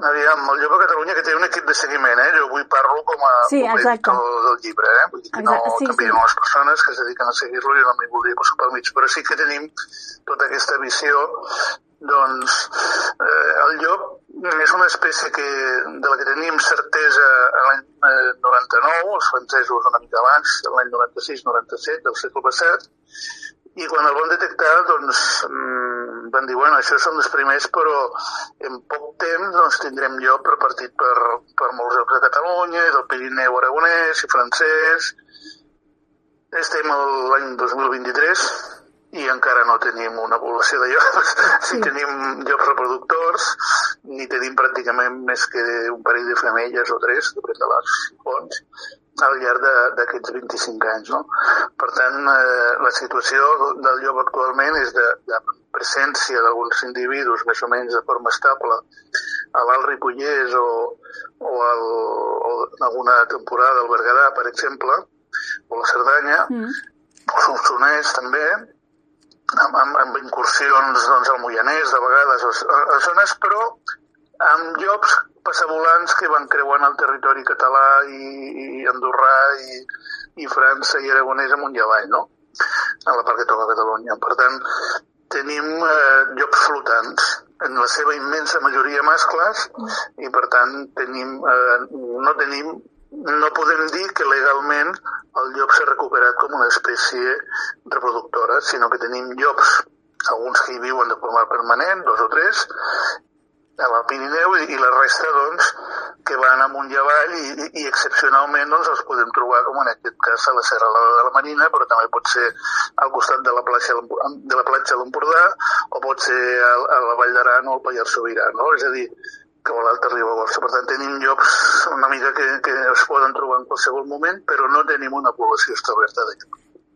Aviam, el llop a Catalunya, que té un equip de seguiment, Jo avui parlo com a editor del llibre, Vull dir que també hi ha les persones que es dediquen a seguir-lo i no m'hi voldria posar pel mig, però sí que tenim tota aquesta visió, doncs, el llop és una espècie de la que tenim certesa l'any 99, els francesos una mica abans, l'any 96-97 del segle passat, i quan el van detectar, doncs, van dir, bueno, això són els primers, però en poc temps doncs, tindrem llop repartit per molts llocs de Catalunya, i del Pirineu aragonès i francès. Estem a l'any 2023 i encara no tenim una població de llops. Sí tenim llops reproductors, ni tenim pràcticament més que un parell de femelles o tres, depèn de les fonts, al llarg d'aquests 25 anys. Per tant, la situació del llop actualment és de presència d'alguns individus més o menys de forma estable a l'Alt Ripollès o en alguna temporada al Berguedà, per exemple, o la Cerdanya, o al Solsonès també, amb incursions al Moianès, de vegades, a zones, però amb llops passavolants que van creuant el territori català i andorrà i França i Aragonès amunt i avall, a la part que toca Catalunya. Per tant, tenim llops flotants, en la seva immensa majoria mascles, i per tant no podem dir que legalment el llop s'ha recuperat com una espècie reproductora, sinó que tenim llops, alguns que hi viuen de forma permanent, 2 o 3, a la Pirineu, i la resta, doncs, que van amunt i avall i excepcionalment doncs, els podem trobar, com en aquest cas, a la Serralada de la Marina, però també pot ser al costat de la platja de l'Empordà o pot ser a la Vall d'Aran o al Pallars Sobirà, És a dir, que a l'Alta Ribagorça. Per tant, tenim llops una mica que es poden trobar en qualsevol moment, però no tenim una població establerta de llops.